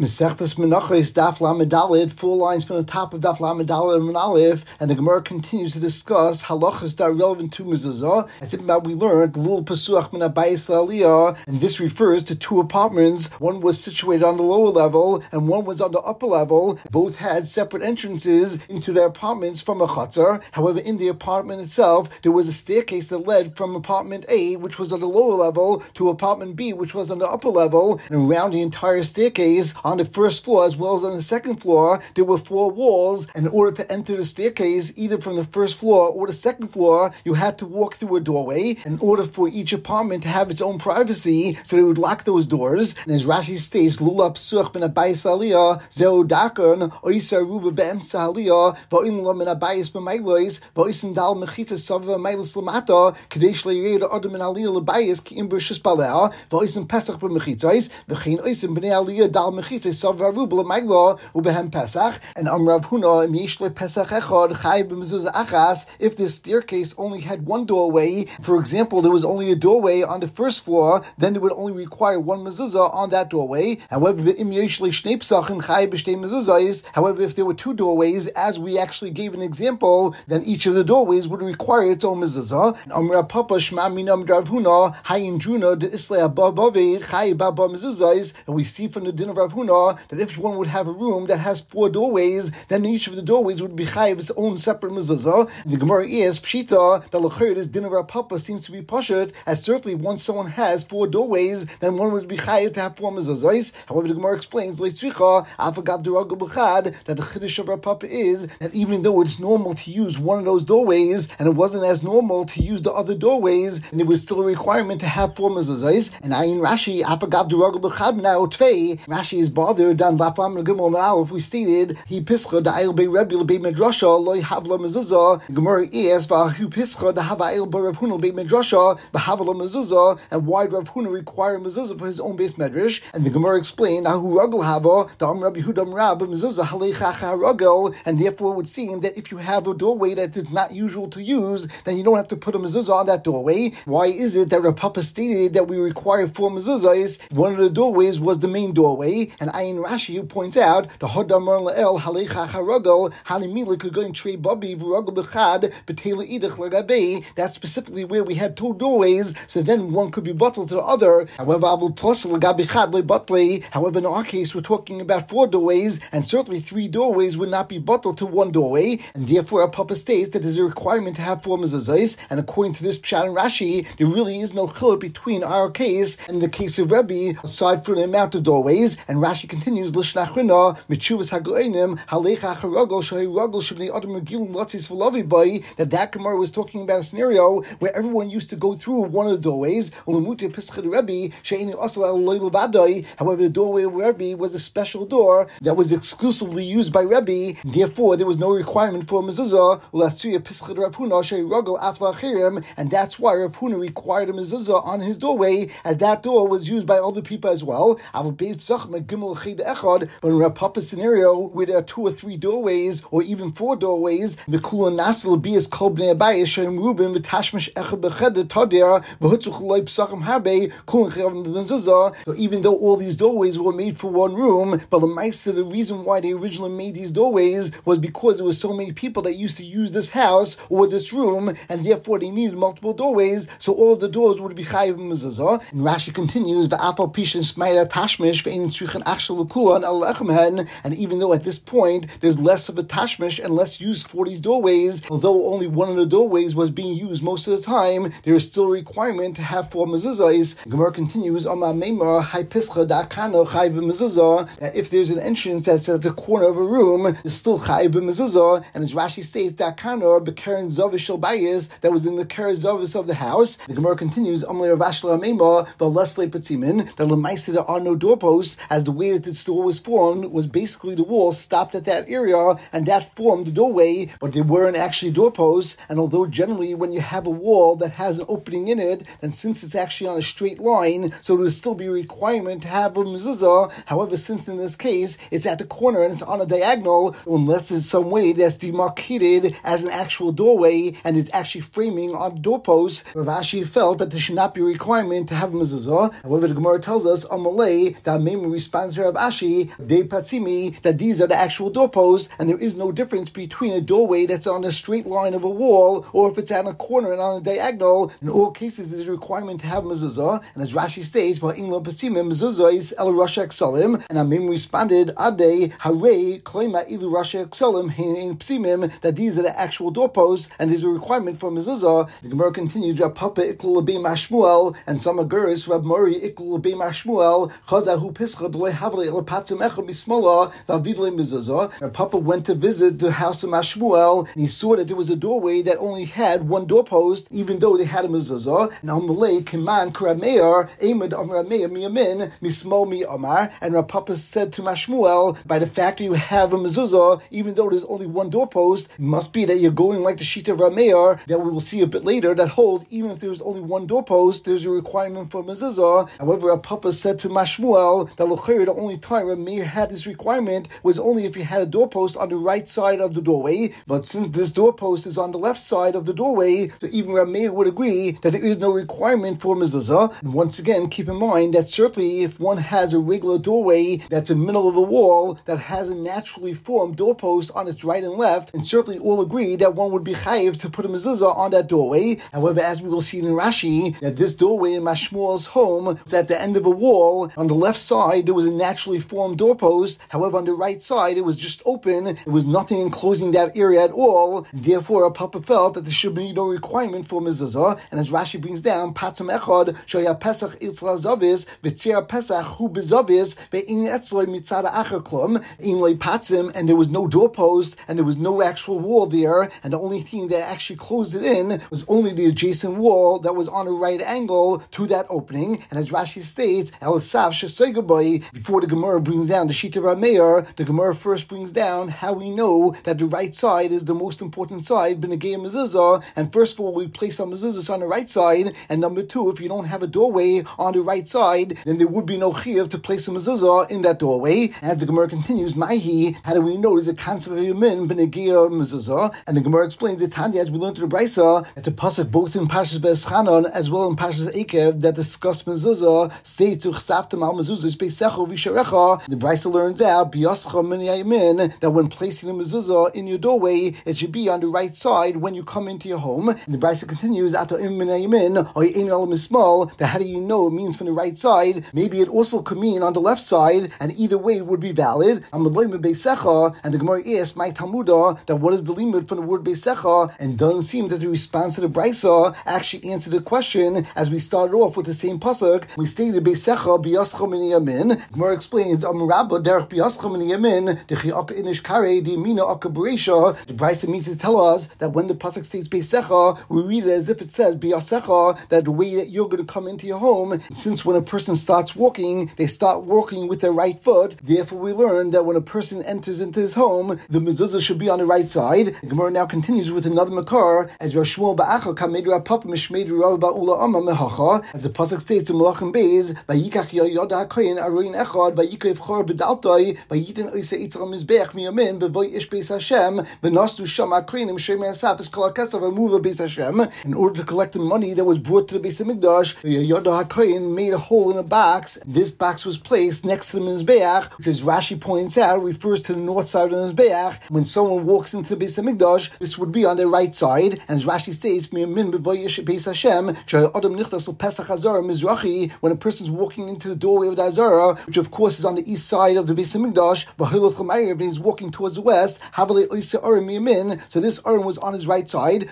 Mesechtes Menachos Daf Lamed Daled, 4 lines from the top of Daf Lamed Daled and Aleph, and the Gemara continues to discuss halachas that are relevant to mezuzah. As if we learned Lul Pesuach Min Abayis L'Aliyah, and this refers to 2 apartments. One was situated on the lower level, and one was on the upper level. Both had separate entrances into their apartments from a chutzar. However, in the apartment itself, there was a staircase that led from apartment A, which was on the lower level, to apartment B, which was on the upper level, and around the entire staircase, on the first floor as well as on the second floor, there were 4 walls. And in order to enter the staircase, either from the first floor or the second floor, you had to walk through a doorway in order for each apartment to have its own privacy, so they would lock those doors. And as Rashi states, Lula Psuach Ben Abayis Aliyah, Zeu Dakon, Oisa Ruba Be'emsa Aliyah, Va'im Lo Men Abayis B'Mailois, Va'isen Dal Mechita Sava Mailis Lamata, Kadesh Le'yeda Adam and Aliyah L'Bayis, Ki Imber Shespalea, Va'isen Pesach B'Mechitzais, V'chein Oisen B'nei Aliyah Dal Mechitzais, Savaru B'Lamaila, Ubehem Pesach, and Amrav Huna, Mishle Pesach Echad, Chai B'Mezuzah Achas. If this staircase only had one doorway, for example, there was only a doorway on the first floor, then it would only require 1 mezuzah on that doorway. However, if there were 2 doorways, as we actually gave an example, then each of the doorways would require its own mezuzah. And Amrav Papa Shma Minam Rav Huna, Hayin Druna, the Isla Babave, Chai Baba Mezuzahs, and we see from the din of Rav Huna that if one would have a room that has 4 doorways, then each of the doorways would be chayiv its own separate mezuzah. The Gemara is pshita that l'chayr this din of Rav Papa seems to be pashut, as certainly once someone has 4 doorways, then one would be chayiv to have 4 mezuzahs. However, the Gemara explains leitzricha afagav deragul b'chad that the chiddush of Rav Papa is that even though it's normal to use one of those doorways, and it wasn't as normal to use the other doorways, and it was still a requirement to have 4 mezuzahs. And ayin Rashi afagav deragul b'chad now tvei. Rashi is bothered down Lafam Gimel Aleph. We stated he pischa the Eil Bei Rebbe Bei Medrasha loy havla mezuzah. Gemara is vahu pischa the Hava Eil Bei Rav Huna Bei Medrasha b'havla mezuzah. And why Rav Huna require mezuzah for his own base medrash? And the Gemara explained Ahu Ragel Hava the Rabbi Hudam Rab mezuzah Halechacha Ragel. And therefore it would seem that if you have a doorway that is not usual to use, then you don't have to put a mezuzah on that doorway. Why is it that Rav Papa stated that we require 4 mezuzahs? One of the doorways was the main doorway, and Ayin Rashi points out the Hodamar La'el Halecha Haragel Hanimila could go in Trey Babi Vuragel Bechad Betela Idach Lagabe. That's specifically where we had 2 doorways, so then one could be bottled to the other. However, Avul Plus Lagabechad Le Butle. However, in our case, we're talking about 4 doorways, and certainly 3 doorways would not be bottled to 1 doorway, and therefore our Papa states that there's a requirement to have 4 mezuzahs. And according to this Pshat and Rashi, there really is no chiluk between our case and the case of Rebbe, aside from the amount of doorways. And Rashi continues Lishnachrina Michuvas Hagoinim Halecha Haragel Shahi Ragel Shavnei Adam Regilum Latzis V'Lavi Bay. That Gemara was talking about a scenario where everyone used to go through one of the doorways. However, the doorway of Rebbe was a special door that was exclusively used by Rebbe. Therefore, there was no requirement for a mezuzah. And that's why Rav Huna required a mezuzah on his doorway, as that door was used by other people as well. But in Rav Papa's scenario, where there are 2 or 3 doorways, or even 4 doorways, so even though all these doorways were made for 1 room, but the reason why they originally made these doorways was because there were so many people that used to use this house or this room, and therefore they needed multiple doorways, so all of the doors would be chayiv mezuzah. And Rashi continues, and even though at this point there's less of a tashmish and less use for these doorways, although only one of the doorways was being used most of the time, there is still a requirement to have 4 mezuzahs. Gemara continues, that if there's an entrance that's at the corner of a room, there's still chayiv mezuzah. And as Rashi states, that was in the keren zavis of the house. The Gemara continues, that there are no doorposts, as the way that this door was formed was basically the wall stopped at that area, and that formed the doorway, but there weren't actually doorposts. And although generally when you have a wall that has an opening in it, then since it's actually on a straight line, so there will still be a requirement to have a mezuzah. However, since in this case it's at the corner and it's on a diagonal, unless there's some way that's demarcated as an actual doorway and it's actually framing on the doorpost, Rav Ashi felt that there should not be a requirement to have a mezuzah. However, the Gemara tells us on Malay that Meimer responds responded to Rav Ashi, De Patzimi, that these are the actual doorposts, and there is no difference between a doorway that's on a straight line of a wall, or if it's on a corner and on a diagonal. In all cases, there's a requirement to have mezuzah, and as Rashi states, Va'in Patzimim, mezuzah is El Rosh Eksalim, and Amim responded, Ade, Hare, Klema, Ilu Rosh Eksalim, Hein Psimim, that these are the actual doorposts, and there's a requirement for mezuzah. The Gemara continues, Rab Papa Ikl Lebei Mashmuel, and some Aguris, Rab Mori Ikl Lebei Mashmuel, Chazahu Pischa, Dole Havle, El Patzim Echa Bismola, Vavidle mezuzah. Rab Papa went to visit the house of Mashmuel, and he saw that there was a doorway that only had one doorpost, even though they had a mezuzah. And Amalei Kiman Kurameir, Amid Amrameir Miyamin, Mismo Mi Amar, and Rab Papa said to Mashmuel, by the fact that you have a mezuzah, even though there's only one doorpost, it must be that you're going like the Shita of Rameir, that we will see a bit later, that holds even if there's only one doorpost, there's a requirement for mezuzah. However, Rab Papa said to Mashmuel that the only time Rameir had this requirement was only if you had a doorpost on the right side of the doorway. But since this doorpost is on the left side of the doorway, so even Rameir would agree that there is no requirement for mezuzah. And once again, keep in mind that certainly if one has a regular doorway that's in the middle of a wall that has a naturally formed doorpost on its right and left, and certainly all agree that one would be chayiv to put a mezuzah on that doorway. However, as we will see in Rashi, that this doorway in Mashmuel's home is at the end of a wall. On the left side, there was a naturally formed doorpost. However, on the right side, it was just open. There was nothing enclosing that area at all. Therefore, Papa felt that there should be no requirement for mezuzah. And as Rashi brings down, Patzim Echad, Shoya Pesach Itzla Zavis, V'tzir Pesach Hu Bezavis, Ve'in Etzloi Mitzada Acher Klum, In Loi Patzim, and there was no doorpost, and there was no actual wall there, and the only thing that actually closed it in was only the adjacent wall that was on a right angle to that opening. And as Rashi states, Elisav Shesoigabai, before the Gemara brings down the Shita Rameir, the Gemara first brings down how we know that the right side is the most important side, B'negei mezuzah, and first of all, we place our mezuzahs on the right side, and number two, if you don't have a doorway on the right side, then there would be no chiyuv to place a mezuzah in that doorway. As the Gemara continues, Maihi, how do we know there's a concept of yamin b'negei mezuzah? And the Gemara explains that Tanya, as we learned to the Brisa, that the pasuk both in Parshas Be'eschanan as well in Parshas Ekev that discuss mezuzah states to chsaftem al mezuzah beisecho v'sharecha. The Brisa learns out biyascha min yamin that when placing a mezuzah in your doorway, it should be on the right side when you come into your home. And the Brisa continues that how do you know it means from the right side? Maybe it also could mean on the left side, and either way would be valid. And the Gemara asks my Talmudah that what is the limit from the word beisecha, and doesn't seem that the response to the Brisa actually answered the question. As we started off with the same pasuk, we stated beisecha biyascha min yamin. Gemara explains Rabba derech biyascha min yamin dechi aka inish kare di mina aka bereisha. The Brisa means to tell us that when the pasuk states beisecha, we read it as if it says biyasecha, that the way that you're going to come into your home. Since when a person starts walking, they start walking with their right foot. Therefore, we learn that when a person enters into his home, the mezuzah should be on the right side. The Gemara now continues with another makar, as Rav Shmuel Ba'acha kamed Rav Papa mishmeid Rav Ba'ula Amma mehacha. As the pasuk states in Malachim Beis, vayikach yoda hakoyin aroyin echad vayikav chor bedaltai vayitin oisa itzal mizbeach miyamin bevoy ish beis Hashem v'nastu sham akrinim shemei asaf es kol hakesav amuva beis Hashem. In order to collect the money that was brought to the Beis Hamikdash, Yoda HaKoyin made a hole in a box. This box was placed next to the Mizbeach, which, as Rashi points out, refers to the north side of the Mizbeach. When someone walks into the Beis Hamikdash, this would be on their right side. And as Rashi states, when a person's walking into the doorway of the Azara, which of course is on the east side of the Beis Hamikdash, and he's walking towards the west, so this Aron was on his right side.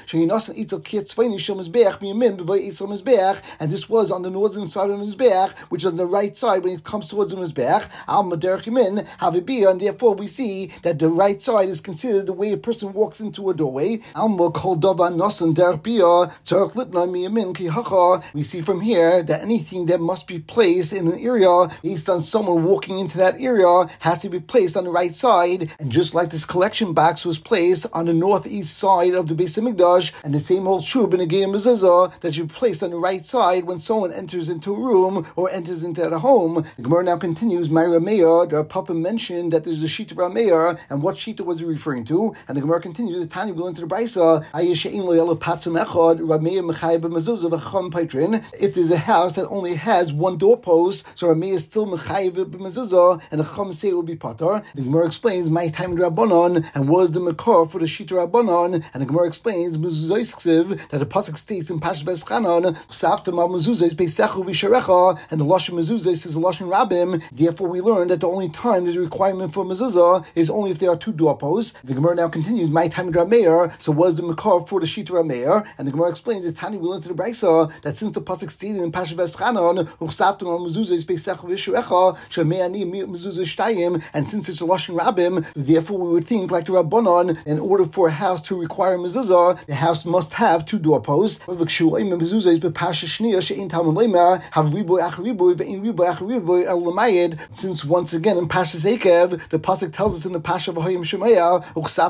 And this was on the northern side of the Mizbeach, which is on the right side when it comes towards the Mizbeach. And therefore we see that the right side is considered the way a person walks into a doorway. We see from here that anything that must be placed in an area based on someone walking into that area has to be placed on the right side. And just like this collection box was placed on the northeast side of the Beis Hamikdash, and the same holds true in a game mezuzah that should be placed on the right side when someone enters into a room or enters into a home. The Gemara now continues, my Rameir, the Papa mentioned that there's a Shita Rameir, and what Shita was he referring to? And the Gemara continues, the Tanya going to the Brisa, if there's a house that only has one doorpost, so Rameir is still mechayev chayiv b'mezuzah, and the Chum say it would be patar. The Gemara explains my time in Rabbanon and was the makar for the Shita Rabbanon, and the Gemara explains mezuzah ksiv that the pasuk states in Parshas Beschanan usaftem al mezuzah beisechu v'sharecha, and the lashon mezuzah is the lashon rabim. Therefore, we learn that the only time there's a requirement for mezuzah is only if there are two doorposts. The Gemara now continues my time in Rameir, so was the makar for the Shita Rameir, and the Gemara explains that Tani we learned to the Brisa that since the pasuk stated in Parshas Beschanan usaftem al mezuzah beisechu v'sharecha sheme'ani mezuzah shtayim, and since it's a lashon rabim, therefore we would think like the Rabbanon, in order for a house to require mezuzah, the house must have two doorposts. Since once again in Parshas Ekev, the pasuk tells us in the Pasha V'Hoyim Shemaya,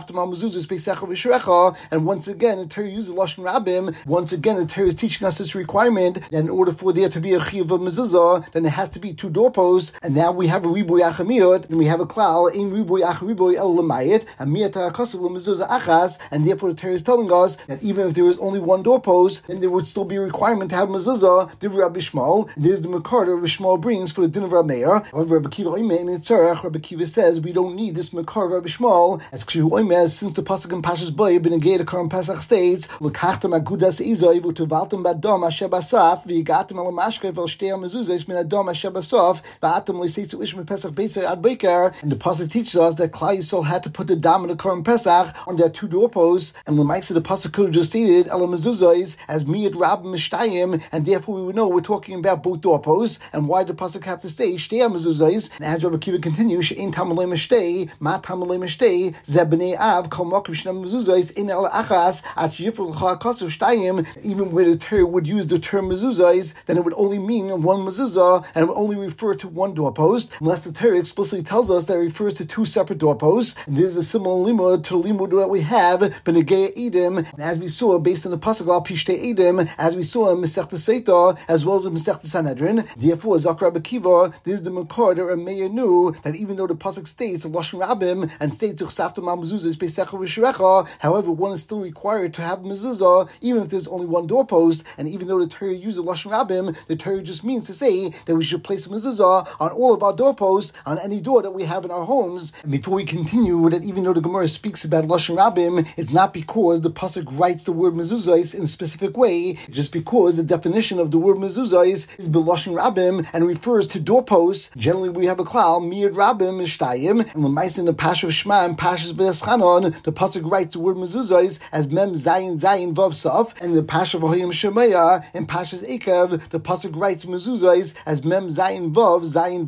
and once again the Torah uses lashon rabim. Once again the Torah is teaching us this requirement that in order for there to be a chiyuv of mezuzah, then it has to be two doorposts. And now we have a riboy achamiyot, and we have a klal in riboy achriboy el lamayit, and miyata akasav mezuzah achas, and therefore the Torah is telling us that even if there was only one doorpost, then there would still be a requirement to have mezuzah. Divrei Rabbi Shmuel, there's the makar that Rabbi Shmuel brings for the din of Rabbi Meir. However, Rabbi Kiva Oimeh in Yitzarach, Rabbi Kiva says we don't need this makar of Rabbi Shmuel, as Kshu Oimeh, since the pasuk in Pashas Boy b'negei the Karam Pesach states l'kachtem agudas izay v'tuvaltem badam asher basaf v'yigatem al mashkev al shtei mezuzahs min adam asher basaf v'atem l'seitzu ish min Pesach beitzay ad beikar. And the pasuk teaches us that Klal Yisrael had to put the dam in the Karam Pesach on their two doorposts, and L'maisa the pasuk could have just stated el mezuzahs as miyat rab mishtayim, and therefore we would know we're talking about both doorposts. And why did the pasuk have to say shtei mezuzahs? And as Rabbi Kiva continues, she'in tamalei mishtei ma tamalei mishtei ze b'nei av kol makom shnei mezuzahs in el achas at yifur l'cha kasav shtayim. Even where the Torah would use the term mezuzahs, then it would only mean one mezuzah, and it would only refer to one doorpost, unless the Torah explicitly tells us that it refers to two separate doorposts. And this is a similar limud to the limud that we have b'negei edim, and as we saw based on the pasuk al pishtei edim, as we saw in Masechta Seita as well as in Masechta Sanhedrin. Therefore, Zakar Rabbi Kiva, this is the makar that Rabbi Meir knew that even though the pasuk states of lashon rabim and states uchsaftem al mezuzah beisecha v'sherecha, however, one is still required to have mezuzah even if there's only one doorpost. And even though the Torah uses lashon rabim, the Torah just means to say that we should place a mezuzah on all of our doorposts, on any door that we have in our homes. And before we continue, that even though the Gemara speaks about lashon rabim, it's not because the pasuk writes the word mezuzah in a specific way, just because the definition of the word mezuzah is b'lashon rabim and refers to doorposts. Generally, we have a klal miyad rabim mishtayim, and when in the Pasha of Shema and Pashas Beschanan, the pasuk writes the word mezuzah as mem zayin zayin vav saf, and the Pasha of V'Hoyim Shemaya and Pashas Ekev, the pasuk writes mezuzah as mem zayin vav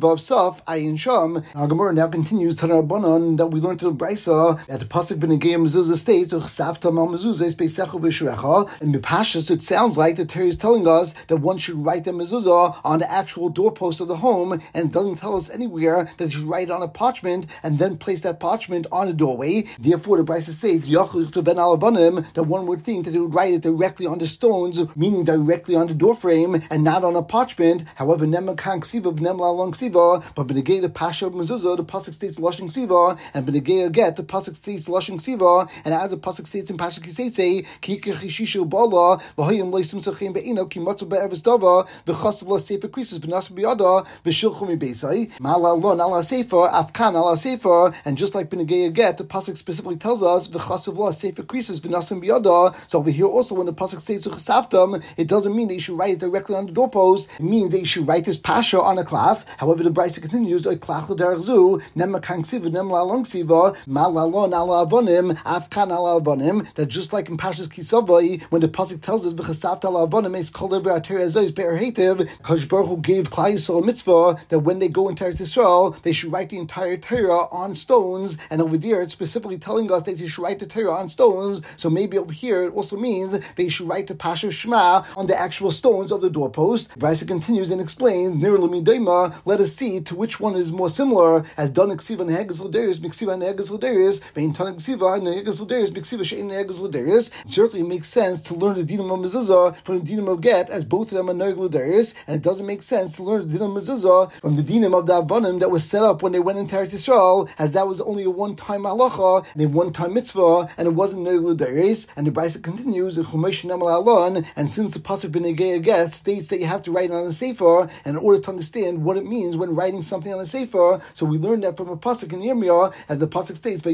saf ayin sham. Our Gemara now continues to the Rabbanon that we learned to the Brisa that the pasuk b'negei mezuzah states uchsaftem al mezuzah beisecha v'sherecha, and the Pashas it sounds like the Torah is telling us that one should write the mezuzah on the actual doorpost of the home, and it doesn't tell us anywhere that you should write it on a parchment and then place that parchment on the doorway. Therefore, the Brisa states that one would think that they would write it directly on the stones, meaning directly on the door frame and not on a parchment. However, nema kan ksiva v'nem la long ksiva, but b'negei the Pasha of mezuzah, the pasuk states lashon ksiva, and b'negei get the pasuk states lashon ksiva, and as the pasuk states in Pasha Kiseitze, ki kichishishu bala v'hoyim loisim sachim be'ino ki matzu be'eves dava v'chasav la sefer krisis v'nas b'yada v'shilchu mi beisai ma'ala ala sefer afkan ala sefer. And just like b'negei get, the pasuk specifically tells us v'chasav la sefer krisis v'nasim b'yada. So over here also, when the pasuk states uchasavtam, it doesn't mean that you should write it directly on the doorpost. It means that you should write this pasha on a klaf. However, the Brisa continues a klach l'derachzu nema kanksiv nem la long siva ma'ala ala avonim afkan ala avonim. That just like in Pashas Kisavai, when the pasuk tells us v'chasavta ala avonim, it's called over ateri azois be'er heitev. Kadosh Baruch Hu gave Klal Yisrael a mitzvah that when they go into Eretz Yisrael, they should write the entire Torah on stones. And over there, it's specifically telling us that you should write the Torah on stones. So maybe over here, it also means they should write the Pasha Shema on the actual stones of the doorpost. Brisa continues and explains, Nir l'midaima, let us see to which one is more similar, as Don Ksiva Nehegas L'Darius, Miksiva Nehegas L'Darius, Vein Ton Ksiva Nehegas L'Darius, Miksiva Shein Nehegas L'Darius. Certainly it makes sense to learn the Dinam of Mezuzah from the Dinam of Get, as both of them are Nehegas L'Darius, and it doesn't make sense to learn the Dinam of Mezuzah from the Dinam of the Avanim that was set up when they went into Eretz Yisrael, as that was only a one-time halacha and a one-time mitzvah, and it wasn't Nehegas L'Darius. And the Brisa continues, the Chumash Nemal Alon, and since the pasuk b'negei get states that you have to write it on a sefer, and in order to understand what it means when writing something on a sefer. So we learned that from a pasuk in Yirmiyah, as the pasuk states,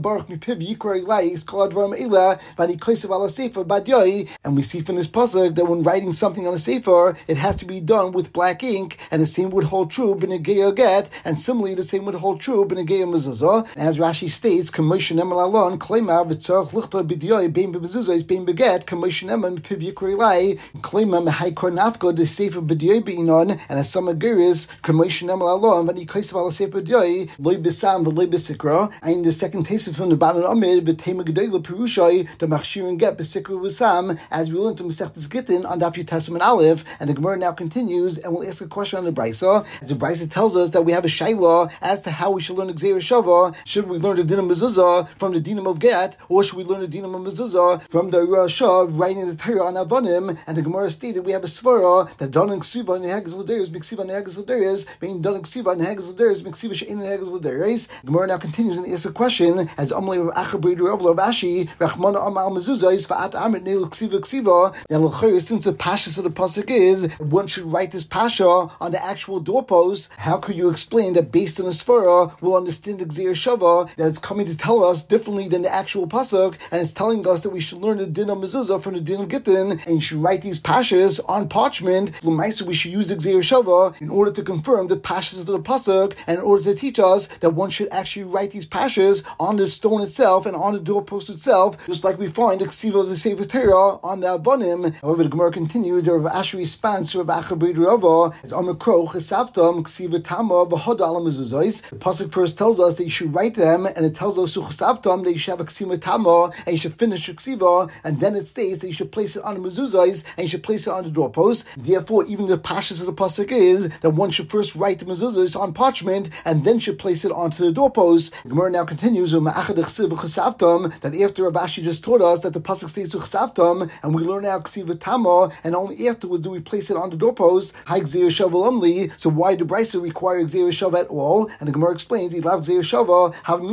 and we see from this pasuk that when writing something on a sefer, it has to be done with black ink, and the same would hold true b'negei get, and similarly the same would hold true b'negei mezuzah. As Rashi states, "Kamosh ne'emar alon klema v'tzarich lichta b'diyoy bein b'mezuzah bein b'get kamosh ne'emar mipiv yikra ilai klema mehaykor nafko the sefer b'diyoy beinon." And as some agiris, "Kamosh ne'emar alon v'ni kaisav ala sefer b'diyoy loy b'sam v'loy b'sikra." And the second taste from the Banan Amid v'tema gedoyla perushay the machshirin get b'sikra v'sam, as we learned from Masechtas Gittin on Daf Testament Aleph. And the Gemara now continues, and we'll ask a question on the Brisa. As the Brisa tells us that we have a shayla as to how we should learn Gzeira Shava. Should we learn the Dinam Mezuzah from the Dinam of Get, or should we learn the Dinam of Mezuzah from the Rasha writing the Torah on Avanim? And the Gemara stated we have a svara that Donan Ksiva Nehagas Lederis, Miksiva Nehagas Lederis, being Donan Ksiva Nehagas Lederis, Miksiva Shein Nehagas Lederis. The Gemara now continues and asks a question as Amalei of Achabrid Rav Ashi Rachmana Amal Mezuzah is Fa'at Amit Neil Ksiva Ksiva. Now, since the pashas of the pasuk is one should write this pasha on the actual doorpost, how could you explain that based on the svara we'll understand the Gzeira Shava, that it's coming to tell us differently than the actual pasuk, and it's telling us that we should learn the din of mezuzah from the din of gittin, and you should write these pashas on parchment. L'maisa, we should use the Gzeira Shava in order to confirm the pashas of the pasuk, and in order to teach us that one should actually write these pashas on the stone itself and on the doorpost itself, just like we find the ksiva of the Sefer Torah on the Abanim. However, the Gemara continues, the Rav Ashi responds to Rav Achabrid Rava as Amar Kro Chesavtam Ksiva Tama V'Hod Ala Mezuzos. The pasuk first tells us that you should write them, and it tells us Chesavtam that you should have a Ksiva Tama and you should finish a Ksiva, and then it states that you should place it on the mezuzos and you should place it on the doorpost. Therefore, even the pashas of the pasuk is that one should first write the mezuzos on parchment and then should place it onto the doorpost. The Gemara now continues that after Rav Ashi just taught us that the pasuk states Chesavtam, and we learn now Ksiva Tama, and only afterwards do we place it on the doorpost. So why do Brisa require Gzeira Shava at all? And the Gemara explains, if not for the Gzeira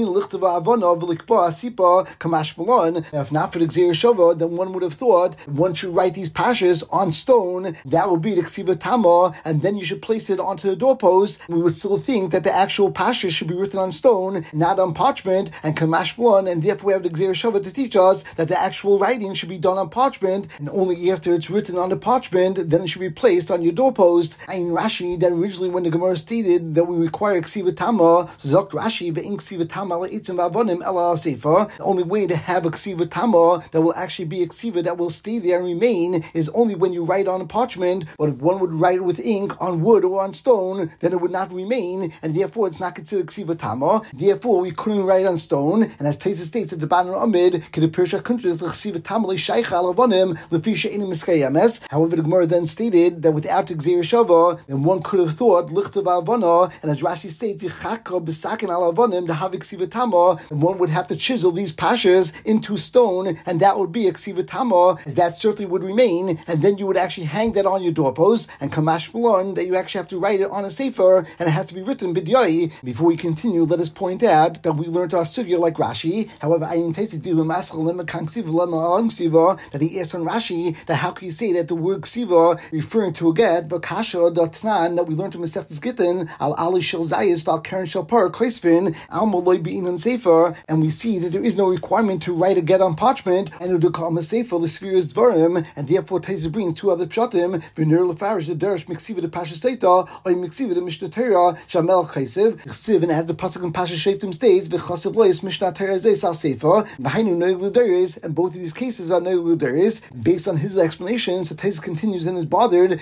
Shava, then one would have thought one should write these pashas on stone. That would be the Ksiva Tama, and then you should place it onto the doorpost. We would still think that the actual pashas should be written on stone, not on parchment, and Kamash Malon, and therefore we have the Gzeira Shava to teach us that the actual writing should be done on parchment, and only after it's written on the parchment, then it should be placed on your doorpost. In Rashi, that originally when the Gemara stated that we require Ksiva Tama, so Zok Rashi, Ve'in Ksiva Tama Le'itzim V'avonim Ela Sefer. The only way to have a Ksiva Tama that will actually be a Ksiva that will stay there and remain is only when you write on a parchment. But if one would write it with ink on wood or on stone, then it would not remain, and therefore it's not considered Ksiva Tama. Therefore, we couldn't write on stone. And as Taisa states at the Banan Amid, however, the Gemara then stated that without the Gzeira Shava, then one could have thought Lichtav Avana, and as Rashi states, and one would have to chisel these pashas into stone, and that would be a Ksiva Tama, as that certainly would remain, and then you would actually hang that on your doorpost, and Kamash Malon, that you actually have to write it on a sefer, and it has to be written b'dyai. Before we continue, let us point out that we learned our sugya like Rashi. However, I intended to do that he asked on Rashi that how can you say that the word ksiva referring to a get v'kasha datnan that we learned from Masechtas Gittin al ali shel zayis val karen shel par kleisvin al moloi be'inan sefer, and we see that there is no requirement to write a get on parchment and to call a sefer the sphere is dvarim, and therefore Taisa brings two other pshatim v'ner lefarish the dersh miksiva the pasha seita or miksiva the mishnah Torah shamel chaysev chsiv, and as the pasuk in pasha shaptim states v'chasev lois mishnah Torah zeis al sefer v'hainu noig l'deris, and both of these cases are noig l'deris. Based on his explanation, so Taisa continues and is bothered.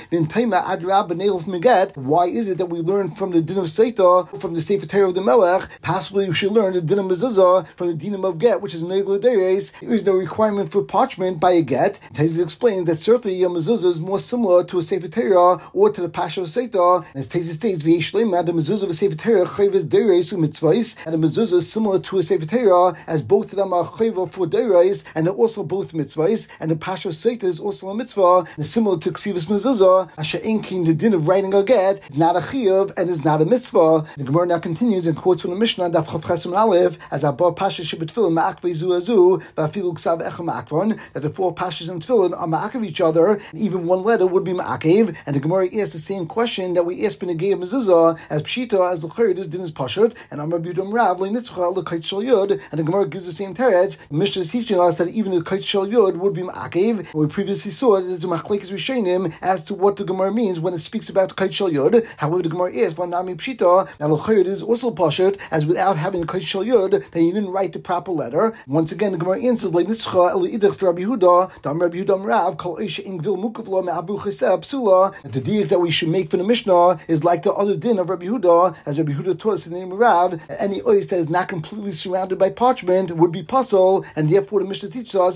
Why is it that we learn from the din of Seita, from the Sefer Torah of the Melech? Possibly we should learn the din of Mezuzah from the din of Get, which is Noig L'Deres. There is no requirement for parchment by a Get. Taisa explains that certainly a Mezuzah is more similar to a Sefer Torah or to the Pasha of Seita. As Taisa states, the Mezuzah of a Sefer Torah chayvus dereis u'mitzvahs, and a Mezuzah is similar to a Sefer Torah, as both of them are chayvah for dereis, and they're also both mitzvahs, and the Pasha of Seita is also a mitzvah, and similar to Ksivas Mezuzah, Asher Inkin, the din of writing a get, is not a chiyuv and is not a mitzvah. The Gemara now continues and quotes from the Mishnah, Daf Chav Chesem Aleph, as Abba Pasha Shebet Tefillin Ma'akvei Zu Azu, V'afilu Ksav Echam Ma'akvon, that the four Pashas in Tefillin are ma'akev each other, and even one letter would be ma'akev. And the Gemara asks the same question that we asked asked Benegei Mezuzah as Pshita as the Chayr is din is Pashut, and Amar B'Yudam Rav Leinitzcha LeKait Shel Yud, and the Gemara gives the same teretz. The Mishnah is teaching us that even the Kait Shel Yud would be Ma'akev. We previously saw that it's a Machlekes Rishonim as to what the Gemara means when it speaks about Kait Shel Yud. However, the Gemara is Nami Pshita that L'Chayr is also Pashut, as without having Kait Shel Yud, that he didn't write the proper letter. Once again, the Gemara answers Leinitzcha Elidich to Rabbi Yehuda, Dam Rabbi Yehuda Rav Kol Isha Ingvil Mukavlo Me'Abu Chesed Psula. The diak that we should make for the Mishnah is like the other din of Rabbi Yehuda, as Rabbi Yehuda taught us in the name of Rav. Any ois that is not completely surrounded by parchment would be puzzle, and therefore the Mishnah teaches us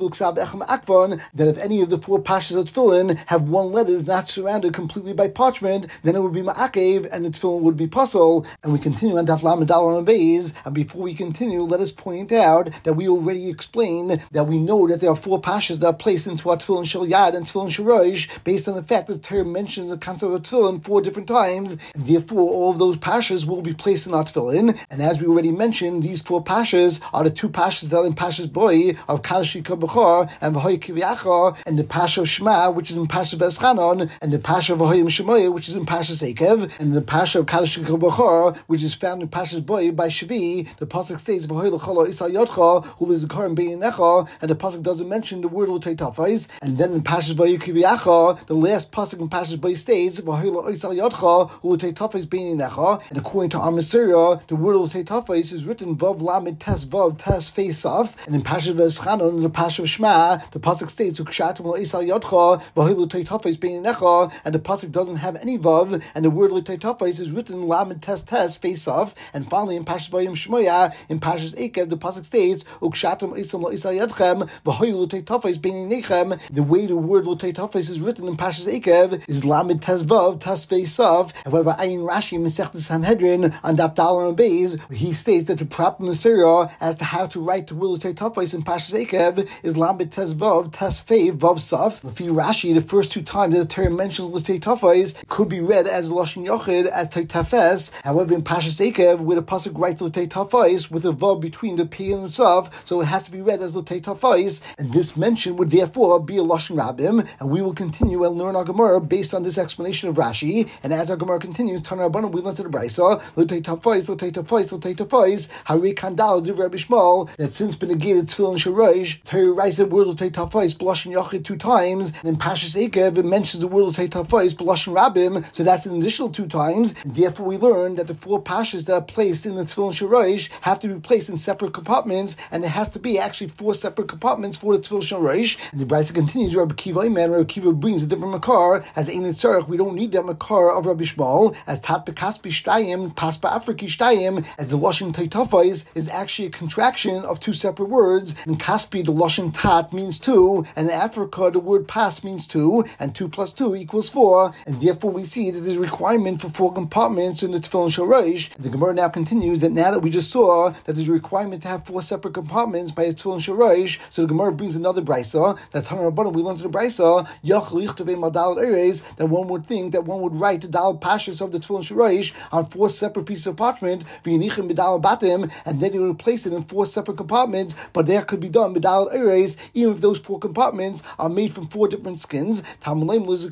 that if any of the four pashas of tefillin have one letter is not surrounded completely by parchment, then it would be ma'akev, and the tefillin would be puzzle. And we continue on Daf Lamed Daled on Beis. And before we continue, let us point out that we already explained that we know that there are four pashas that are placed into our tefillin shel yad and tefillin shel rosh, based on the fact that the Torah mentions the concept of tefillin 4 different times, and therefore all of those pashas will be placed in our tefillin. And as we already mentioned, these 4 pashas are the 2 pashas that are in Pashas Boi of Kadosh Yikar and V'hoy Kiviacha, and the pasha of Shema, which is in Pashas Veschanon, and the pasha of V'hoyim Shemoyah, which is in Pashas Ekev, and the pasha of Kadosh Yikar, which is found in Pashas Boi by Shvi. The pasuk states V'hoy L'cholo Isal Yodcha Hu L'Zikarim Be'inecha, and the pasuk doesn't mention the word L'Tei Tafais. And then in Pashas V'hoy Kiviacha, the last pasuk in Pashas Boi states V'hoy L'Isal Yodcha Hu L'Tei Tafais Be'inecha, and according to our Messiah, the word L'Tei Tafais is written Vav Lamed Tes Vav Tes Face Off, and in Pashas Veschanon, in the pasha of Shema, the pasuk states Ukshatim L'Isal Yodcha V'hoy L'Tei Tafais Be'inecha, and the pasuk doesn't have any vav, and the word L'Tei Tafais is written Lamed Tes Tes Face Off. And finally, in Pashas V'hoyim Shemoyah, in Pashas Ekev, the pasuk states Ukshatim L'Isal Yodchem V'hoy L'Tei Tafais Be'inechem. The way the word L'Tei Tafais is written in Pashas Ekev is Lamed Tes Vav Tes Face Off. However, Ayin Rashi Masechtas Sanhedrin on Daf Daled on Beis, he states that the proper Messiah as to how to write the word L'Tei Tafais in Pashas Ekev is Lamed Tes Vav Tes Fei Vav Saf. If you Rashi, the first 2 times that the Torah mentions L'Tei Tafais could be read as Lashon Yochid, as Teitafes. However, in Pashas Ekev, where the pasuk writes L'Tei Tafais with a vav between the P and the Saf, so it has to be read as L'Tei Tafais, and this mention would therefore be a Lashon Rabbim. And we will continue and learn our Gemara based on this explanation of Rashi. And as our Gemara continues, Tana Rabbanan, we learn to the Brisa L'Tei Tafais, L'Tei Tafais, L'Tei Tafais Hari Kandal Div Rabbi Shmuel, that since benegated Tefillin Shel Rosh, Torah writes the word L'Tei Tafais B'Lashon Yochid 2 times, and in Pashas Ekev it mentions the word L'Tei Tafais B'Lashon Rabbim, so that's an additional 2 times. And therefore we learn that the 4 pashas that are placed in the Tefillin Shel Rosh have to be placed in separate compartments, and there has to be actually 4 separate compartments for the Tefillin Shel Rosh. And the Brisa continues, Rabbi Kiva Iman, Rabbi Kiva brings a different makar, as Ein Tzarech, we don't need that makar of Rabbi Shmuel, as Tat Bekaspi Shtayim, Pas Ba'Afriki Shtayim, as the Lashon L'Tei Tafais is actually a contraction of 2 separate words. In Kaspi, the Lashon Tat means 2, and in Africa, the word Pas means 2, and 2 plus 2 equals 4, and therefore we see that there's a requirement for 4 compartments in the Tefillin Shel Rosh. The Gemara now continues that now that we just saw that there's a requirement to have 4 separate compartments by the Tefillin Shel Rosh, so the Gemara brings another brisa that Tana Rabbanan, we learned to the brisa that one would think that one would write the Dal Pashas of the Tefillin Shel Rosh on 4 separate pieces of parchment, and then you would place it in 4 separate compartments, but that could be done B'Dal Eres, even if those 4 compartments are made from 4 different skins. So the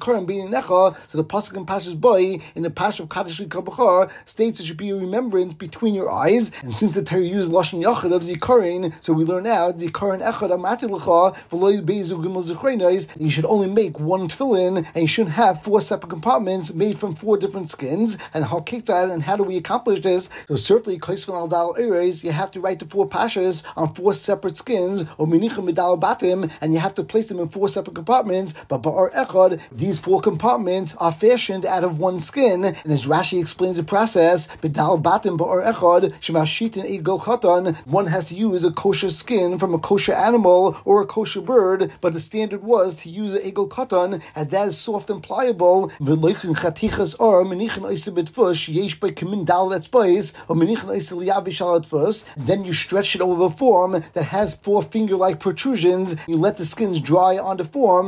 pasuk in Pashas Boi, in the Pash of Kadosh Yikar, states it should be a remembrance between your eyes, and since the Torah used Lashon Yachid of Zikarin, so we learn now Zikarin Echad Amati L'cha V'lo Yibeizu Gimel Zichreinos, you should only make 1 tefillin, and you shouldn't have 4 separate compartments made from 4 different skins. And how do we accomplish this? So certainly Kaisvan Al Dal Eres, you have to write the 4 pashas on 4 separate skins, or Minichim Midal Batim, and you have to place them in 4 separate compartments. But Ba'ar Echad, these 4 compartments are fashioned out of 1 skin, and as Rashi explains the process, B'Dal Batim Ba'ar Echad Shemashit and Egel Katan, one has to use a kosher skin from a kosher animal or a kosher bird, but the standard was to use an Egel Katan, as that is soft and pliable. Then you stretch it over a form that has 4 finger-like protrusions. You let the skins dry on the form,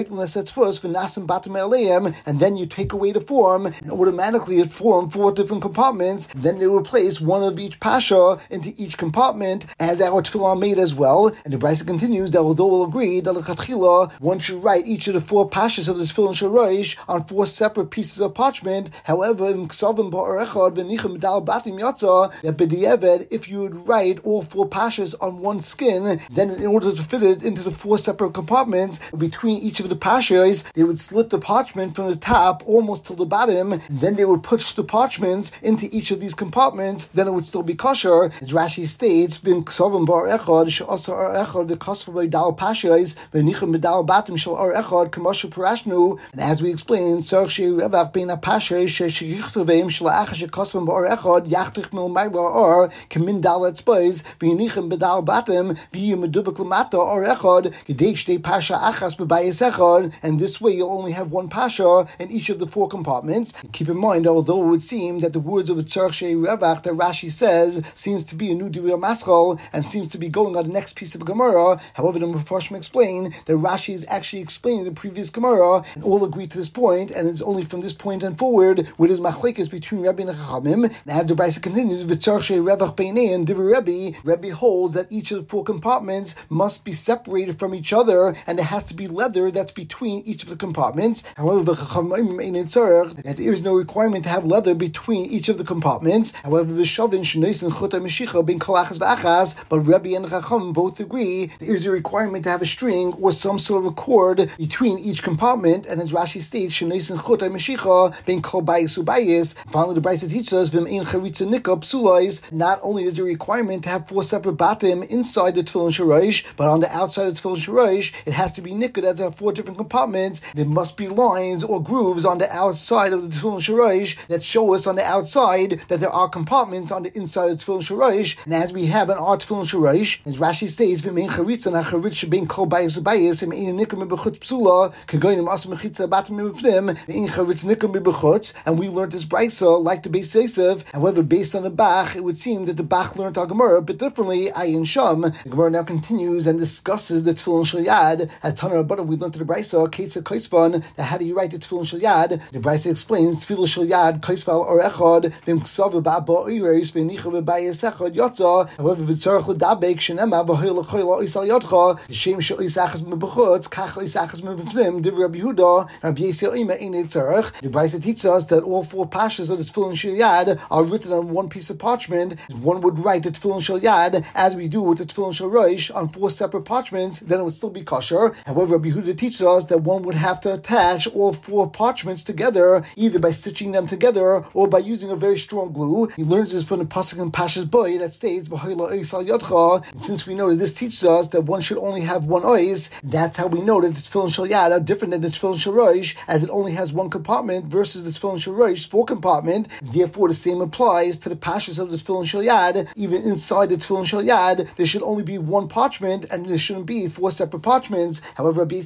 and then you take away the form, and automatically it formed 4 different compartments. Then they replace 1 of each pasha into each compartment, as our tefillah made as well. And the Brisa continues that although we'll agree that one should write each of the 4 pashas of the Tefillin Shel Rosh on 4 separate pieces pieces of parchment. However, in Ksavim Ba'ar Echad V'nichem Medal Batim Yatza, that b'di'eved, if you would write all 4 pashas on one skin, then in order to fit it into the 4 separate compartments, between each of the pashas, they would slit the parchment from the top almost to the bottom, then they would push the parchments into each of these compartments, then it would still be kosher. As Rashi states, V'im Ksavim Ba'ar Echad She'asa Ar Echad V'kasva V'dal pashas V'nichem Medal Batim Shel Ar Echad K'mashu Parashnu. And as we explained, Tzarech She'irevach Bein HaPashas She'yichtavim Shla'ach She'kasvim Ba'ar Echad Yachtich Mil Ma'ila Ar K'min Dalet Spais V'yinichem Bedal Batim V'yim Medubak L'mata Ar Echad Gedei Shtei Pasha Achas B'bayis Echad. And this way you'll only have one pasha in each of the 4 compartments. And keep in mind, although it would seem that the words of Tzarech She'irevach that Rashi says seems to be a new Divrei Maschal and seems to be going on the next piece of Gemara. However, the Mefarshim explain that Rashi is actually explaining the previous Gemara, and all agree to this point, and it's only from this point and forward where there's machlekes between Rebbe and Chachamim. And as the Brisa continues, V'tzarech she'irevach beinei, and Divrei Rebbe holds that each of the 4 compartments must be separated from each other, and there has to be leather that's between each of the compartments. However, that there is no requirement to have leather between each of the compartments. However, V'shavin shenois and chut ha'mishicha ben kolachas v'achas, but Rebbe and Chachamim both agree there is a requirement to have a string or some sort of a cord between each compartment, and as Rashi states, shenois and chut ha'mishicha ben kol bayis ubayis. Finally, the Brisa teaches us, v'im charitza nikah psulais. Not only is there a requirement to have 4 separate batim inside the tefillin shorosh, but on the outside of the tefillin shorosh, it has to be nikah that there are 4 different compartments. There must be lines or grooves on the outside of the tefillin shorosh that show us on the outside that there are compartments on the inside of the tefillin shorosh. And as we have in our tefillin shorosh, as Rashi states, v'im charitza nacharitz ben kol bayis ubayis, v'im nikah mebechutz psula kegoyim as mechitza batim mebefnim v'im charitz nikah mebechutz. And we learned this brisa like the Beis Yosef. However, based on the Bach, it would seem that the Bach learned our Gemara a bit differently. Ayin Sham. The Gemara now continues and discusses the Tefillin Shel Yad. As Taner Rabbanan, we learned to the brisa Keitza Kaisvan, that how do you write the Tefillin Shel Yad? The brisa explains Tefillin Shel Yad Kaisval or Echad v'im ksav ba'ba oireis v'nicha v'bayis echad yotza. However, v'tzarech l'dabek shenema v'hoy l'choy la'ois al yodcha l'shem she'ois achas mebechutz kach ois achas mebefnim divrei Rabbi Yehuda Rabbi Yisrael ima einei tzarech. The brisa teaches us that all 4 pashas of the Tefillin Shel Yad are written on one piece of parchment. One would write the Tefillin Shel Yad as we do with the Tefillin Shel Rosh on 4 separate parchments, then it would still be kosher. However, Rabbi Yehuda teaches us that one would have to attach all 4 parchments together, either by stitching them together or by using a very strong glue. He learns this from the pasuk in Pashas Boy that states v'hoy la'ois al yodcha. And since we know that this teaches us that one should only have one ois, that's how we know that the Tefillin Shel Yad are different than the Tefillin Shel Rosh, as it only has 1 compartment versus the Tefillin Shel Rosh 4 compartment. Therefore, the same applies to the pashas of the Tefillin Shel Yad. Even inside the Tefillin Shel Yad, there should only be 1 parchment, and there shouldn't be 4 separate parchments. However, Rabbi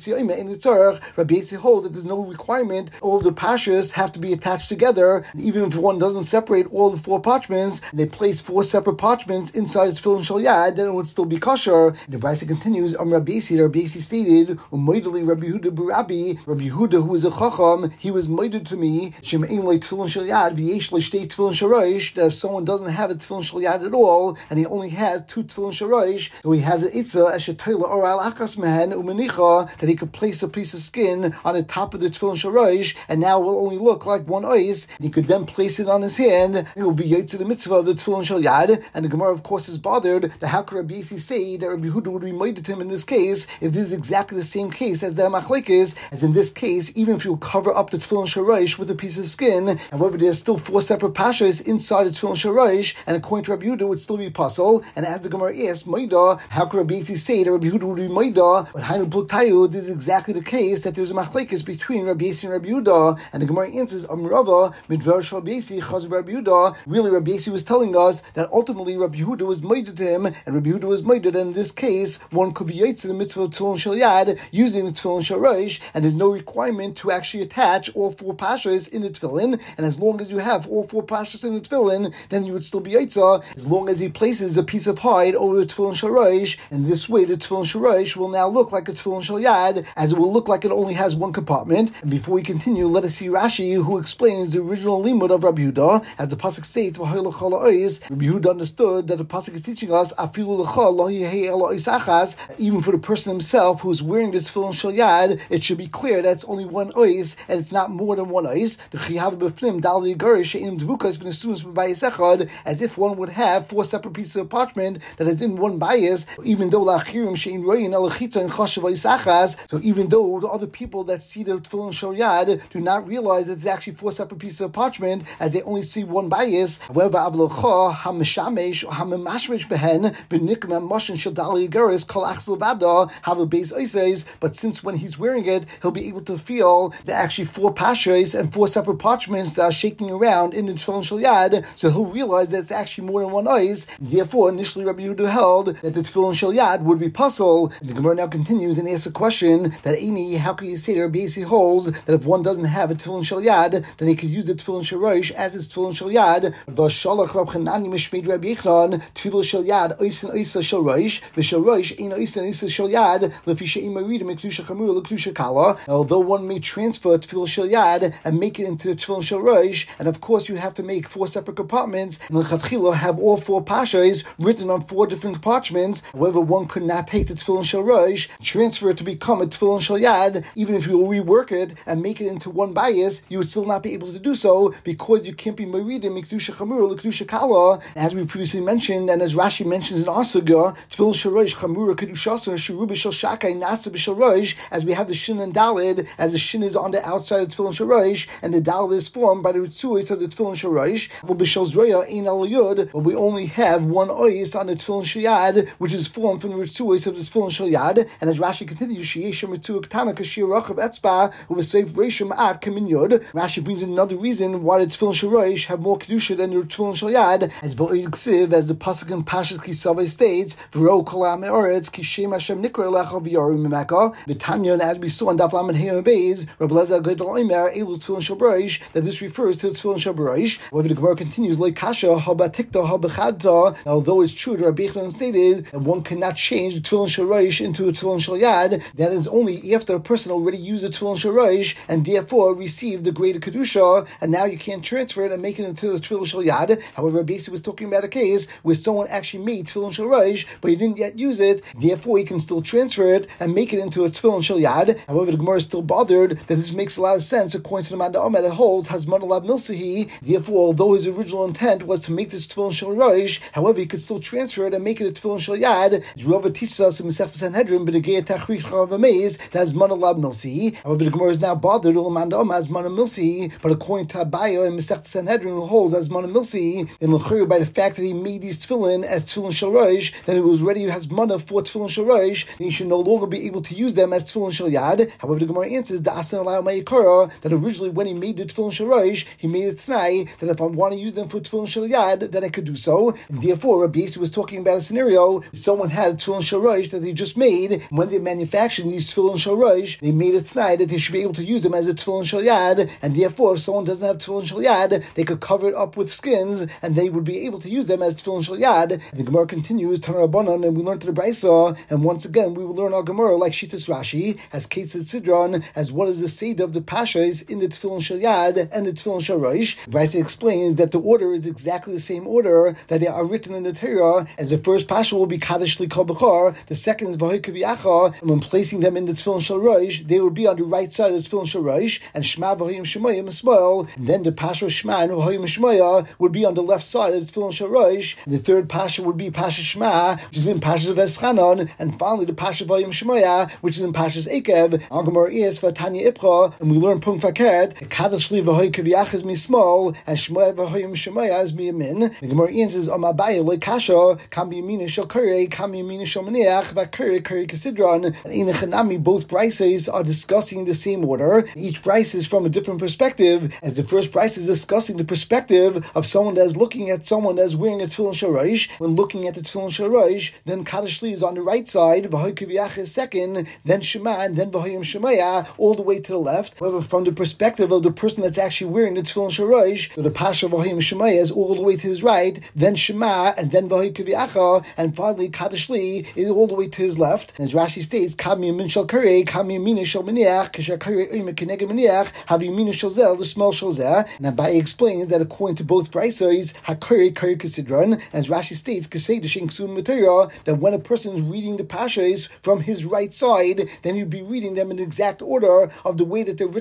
Yisrael holds that there's no requirement. All of the pashas have to be attached together. And even if one doesn't separate all the 4 parchments, they place 4 separate parchments inside the Tefillin Shel Yad, then it would still be kosher. And the Brisa continues, Rabbi Yisrael stated, Umaydali Rabbi Yehuda b'Rabbi, Rabbi Yehuda, who is a chacham, he was moided to me, Shem'ein like Tefillin Shel Yad, v'yesh le'shtei Tefillin Shel Rosh, that if someone doesn't have a Tefillin Shel Yad at all, and he only has 2 Tefillin Shel Rosh, so he has an itzah, eshetayla or al achas mehen umenicha, that he could place a piece of skin on the top of the Tefillin Shel Rosh, and now it will only look like one ois, and he could then place it on his hand, and it will be yotze the mitzvah of the Tefillin Shel Yad. And the Gemara, of course, is bothered that how could Rabbi Yisrael say that Rabbi Yehuda would be moided to him in this case, if this is exactly the same case as the machlekes, as in this case, even if you cover up the Tefillin Shel Rosh with a piece of skin, however, there's still 4 separate pashas inside the Tefillin Shel Rosh, and according to Rabbi Yehuda, it would still be puzzle. And as the Gemara asks, Moida, how could Rabbi Yisrael say that Rabbi Yehuda would be Moida? But Hainu Pluktayu, this is exactly the case that there's a machlekes between Rabbi Yisrael and Rabbi Yehuda, and the Gemara answers, Amrava, Midvar Shal Rabbi Yisrael, Chaz Rabbi Yehuda. Really, Rabbi Yisrael was telling us that ultimately Rabbi Yehuda was Moida to him, and Rabbi Yehuda was Moida, and in this case, one could be Yotze the mitzvah of Tefillin Shel Yad using the Tefillin Shel Rosh, and there's no requirement to actually attach all 4 pashas in the tefillin, and as long as you have all 4 pashas in the tefillin, then you would still be Yotze, as long as he places a piece of hide over the Tefillin Shel Rosh, and this way the Tefillin Shel Rosh will now look like a Tefillin Shel Yad, as it will look like it only has 1 compartment. And before we continue, let us see Rashi, who explains the original limud of Rabbi Yehuda, as the pasuk states, Rabbi Yehuda understood that the pasuk is teaching us, even for the person himself who is wearing the Tefillin Shel Yad, it should be clear that it's only 1 ois, and it's not more than than one ice, the chiyav b'fnim dali garish she'im dvukas v'nesunos b'bayis echad, as if one would have 4 separate pieces of parchment that is in one bias, even though lachirim she'in royin alachitza and chashav isachas. So even though the other people that see the tefillin shel yad do not realize that it's actually 4 separate pieces of parchment, as they only see one bias. However, ablacha hamishamesh hamimashmesh behen v'nikma moshin shel dali garis kol achzel vada have a base ices. But since when he's wearing it, he'll be able to feel the actually 4 pashas and 4 separate parchments that are shaking around in the tefillin shel yad, so he'll realize that it's actually more than one ice. Therefore, initially Rabbi Yehuda held that the tefillin shel yad would be puzzle. The Gemara now continues and asks a question that Amy, how can you say Rabbi Yossi holds that if one doesn't have a tefillin shel yad, then he could use the tefillin shel rosh as his tefillin shel yad? V'shalach Rab Chanani mishmeid Rabbi Yochanan tefillin shel yad oisen oisa shel rosh v'shel rosh ein oisen oisa shel yad lefi she'im maridim ekdusha chamura lekdusha kala. Although one may transfer tefillin shel yad and make it into the tefillin shel rosh, and of course you have to make 4 separate compartments and l'chatchila have all 4 pashas written on 4 different parchments. However, one could not take the tefillin shel rosh, transfer it to become a tefillin shel yad. Even if you rework it and make it into one bias, you would still not be able to do so, because you can't be maridim mikdusha chamura l'kedusha kala. As we previously mentioned, and as Rashi mentions in Asaga, tefillin shel rosh chamura kedushasa sheruba shel shakai nasa b'shel rosh, as we have the shin and dalid, as the shin is on the outside of tefillin shel rosh and the dalid is formed by the ritzuos of the tefillin shel rosh. Well, b'shel zroya ein al yud, but we only have one ois on the tefillin shel yad, which is formed from the ritzuos of the tefillin shel yad. And as Rashi continues, sheyeshem ritzuah ketana kashir rachav etzba u'v'seif reishim at kamin yud. Rashi brings in another reason why the tefillin shel rosh have more kedusha than the tefillin shel yad, as v'oid ksiv, as the pasuk in Pashas Kisavai states, v'ro kol ha'am ha'aretz ki shem Hashem nikra lecha v'yarim mimeka. V'tanya, and as we saw in Daf Lamed Hey Beis, Rabbi Lezer Gadol Omer elu tefillin shel rosh, that this refers to the tefillin shel rosh. However, the Gemara continues, like kasha habatikta habachadta. Although it's true that Rabbi Yochanan stated that one cannot change the tefillin shel rosh into a tefillin shel yad, that is only after a person already used the tefillin shel rosh and therefore received the greater kedusha, and now you can't transfer it and make it into the tefillin shel yad. However, basically was talking about a case where someone actually made tefillin shel rosh, but he didn't yet use it, therefore he can still transfer it and make it into a tefillin shel yad. However, the Gemara is still bothered that this makes a lot of sense according to the Manda Omer that holds Hazman Alab Milsahi. Therefore, although his original intent was to make this tefillin shel rosh, however, he could still transfer it and make it a tefillin shel yad. Rava teaches us in Masechta Sanhedrin, B'negei Tachrich Chavameis, that Hazman Alab Milsahi. However, the Gemara is now bothered with Manda Omer Hazman Milsahi, but according to Abaya in Masechta Sanhedrin, who holds Hazman Milsahi, in L'chur, by the fact that he made these tefillin as tefillin shel rosh, then it was ready Hazman for tefillin shel rosh, then he should no longer be able to use them as tefillin shel yad. However, the Gemara answers the Asan Alay Ma'ikara, that originally when he made the tefillin shel rosh, he made it tonight that if I want to use them for tefillin shel yad, then I could do so. And therefore, Rabbi Yossi was talking about a scenario: someone had a tefillin shel rosh that they just made, and when they manufactured these tefillin shel rosh, they made it tonight that they should be able to use them as a tefillin shel yad. And therefore, if someone doesn't have tefillin shel yad, they could cover it up with skins, and they would be able to use them as tefillin shel yad. And the Gemara continues, Tana Rabbanan, and we learned to the Brisa, and once again we will learn our Gemara like Shitas Rashi, as Ketzad Sidron, as what is the Seder of the Pashas in the tefillin shel yad and the tefillin shel rosh. Brisa explains that the order is exactly the same order that they are written in the Torah, as the first Pasha will be Kaddish Likol Bechor, the second is V'hoy K'viyacha, and when placing them in the tefillin shel rosh, they will be on the right side of the tefillin shel rosh, and Shema V'hoyim Shemayim Ismael, and then the Pasha of Shema and V'hoyim Shemaya would be on the left side of the tefillin shel rosh, and the third Pasha would be Pasha Shema, which is in Pasha of Eschanon, and finally the Pasha V'hoyim Shemaya, which is in Pasha's Ekev. Our Gemara is Vatanya Ipcha, and we learn Punkt Fakert, Kaddish Li V'hoy K'viyacha is Mismol, and Shemaya V'hoyim Shemaya is Miyamin. The Gemara answers, Amabaya Lo Kasha, Kam Yamina Shel Kure, Kam Yamina Shel Maniach, Vakure Kure Kasidron, and Inachanami, both Brises are discussing the same order. Each Brise is from a different perspective, as the first Brise is discussing the perspective of someone that's looking at someone that's wearing a tefillin shel rosh. When looking at the tefillin shel rosh, then Kaddish Li is on the right side, V'hoy K'viyacha is second, then Shema, and then V'hoyim Shemaya, all the way to the left. However, from the perspective of the person that's actually wearing the tefillin shel rosh, so the Pasha V'hoyim Shemaya is all the way to his right, then Shema, and then V'hoy K'viyacha, and finally Kaddish Li is all the way to his left. And as Rashi states, Kam Yamin Shel Kure, Kam Yamin Shel Maniach, Kasher Kure Oime Keneged Maniach, Hav Yamin Shel Zel, the small Shel Zeh. And Abaye explains that according to both Brisos, HaKure Kure Kasidron, as Rashi states, Kaseidish Ksum Material, that when a person is reading the Pashas from his right side, then you'd be reading them in the exact order of the way that they're written in the